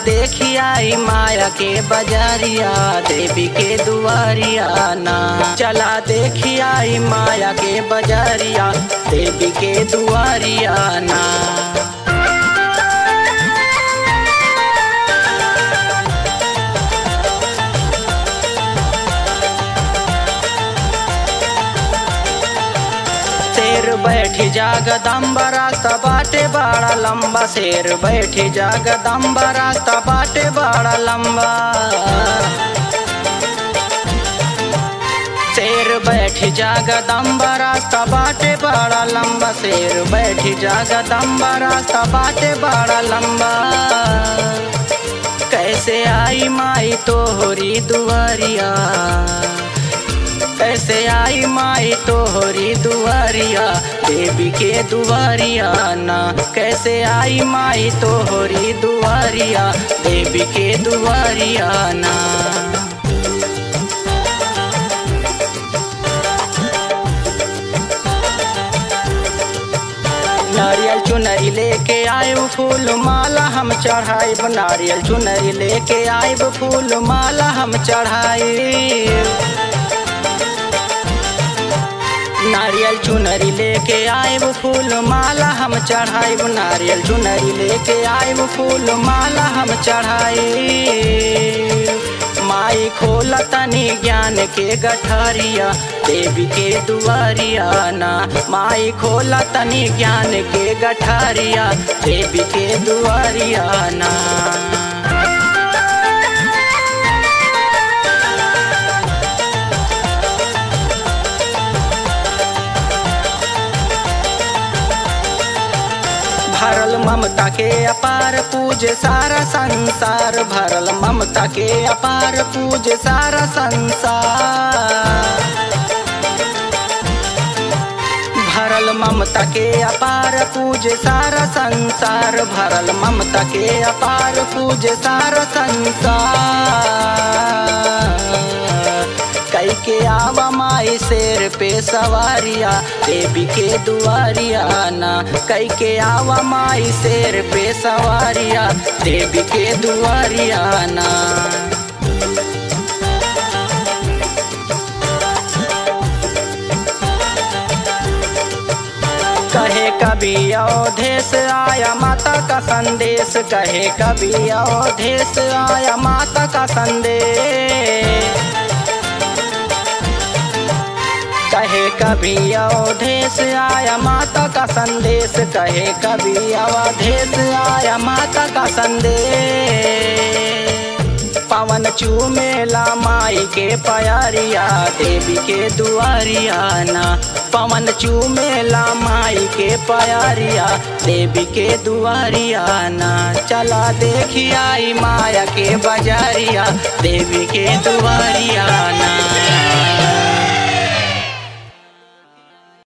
देखी आई माया के बजारिया देवी के दुआरिया ना। चला देखी आई माया के बजारिया देवी के दुआरिया ना। शेर बैठी जगदम्बा रास्ता बाटे बड़ा लंबा। शेर बैठी जगदम्बा रास्ता बाटे बड़ा लंबा। शेर बैठी जगदम्बा रास्ता बाटे बड़ा लंबा। शेर बैठी जगदम्बा रास्ता बाटे बड़ा लंबा। कैसे आई माई तोहरी दुआरिया, कैसे आई माई तोहरी दुआरिया देवी के दुआरिया ना। कैसे आई माई तोहरी दुआरिया देवी के दुआरिया ना। नारियल चुनरी लेके आए फूल माला हम चढ़ाई। नारियल चुनरी लेके आए फूल माला हम चढ़ाई। नारियल चुनरी लेके आए फूल माला हम चढ़ाई। नारियल चुनरी लेके आए फूल माला हम चढ़ाई। माई खोला तनी ज्ञान के गठारिया देवी के दुआरिया ना। माई खोला तनी ज्ञान के गठारिया देवी के दुआरिया ना। भरल ममता के अपार पूजे सारा संसार। भरल ममता के अपार पूजे सारा संसार। भरल ममता के अपार पूजे सारा संसार। भरल ममता के अपार पूजे सारा संसार। कई के आवा माई शेर पे सवारिया देवी के दुआरिया ना। कई के आवा माई शेर पे सवारिया देवी के दुआरिया ना। कहे कभी अवधेश आया माता का संदेश। कहे कभी अवधेश आया माता का संदेश। कहे कभी अवधेश आया माता का संदेश। कहे कभी अवधेश आया माता का संदेश। पवन चूमेला माई के प्यारिया देवी के दुआरिया ना। पवन चूमेला माई के प्यारिया देवी के दुआरिया ना। चला देखी आई माया के बजारिया देवी के दुआरिया ना।